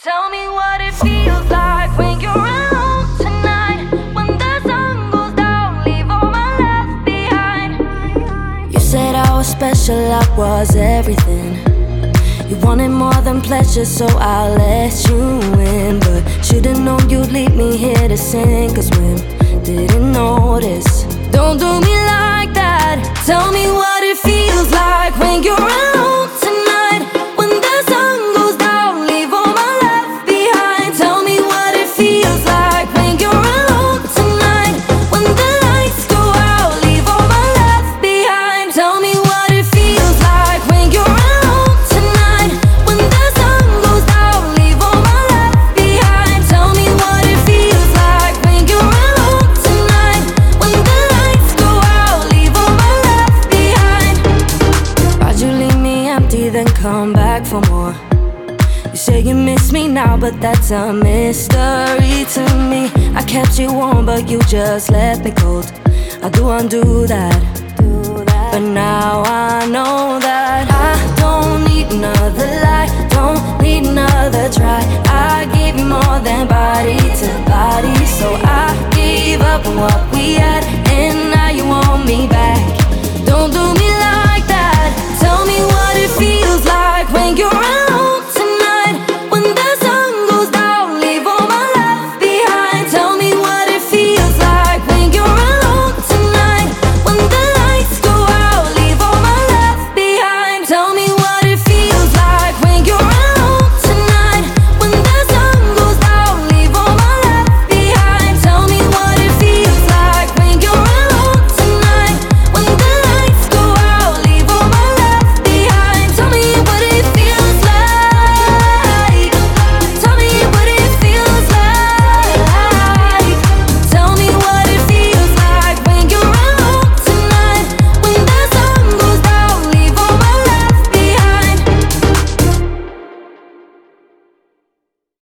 Tell me what it feels like when you're alone tonight. When the sun goes down, leave all my left behind. You said I was special, I was everything. You wanted more than pleasure, so I let you in. But should've known you'd leave me here to sing. Cause women didn't notice. Don't do me like that. Tell me what it feels like when you're alone tonight. When the sun goes down, leave all my left behind. Tell me what it feels like when you're alone tonight. When the lights go out, leave all my left behind. Tell me what it feels like when you're alone tonight. When the sun goes down, leave all my left behind. Tell me what it feels like when you're alone tonight. When the lights go out, leave all my left behind. Why'd you leave me empty, then come back for more? You say you miss me now, but that's a mystery to me. I kept you warm, but you just left me cold. I do undo that, but now I know that I don't need another lie, don't need another try. I gave you more than body to body, so I gave up on what we had.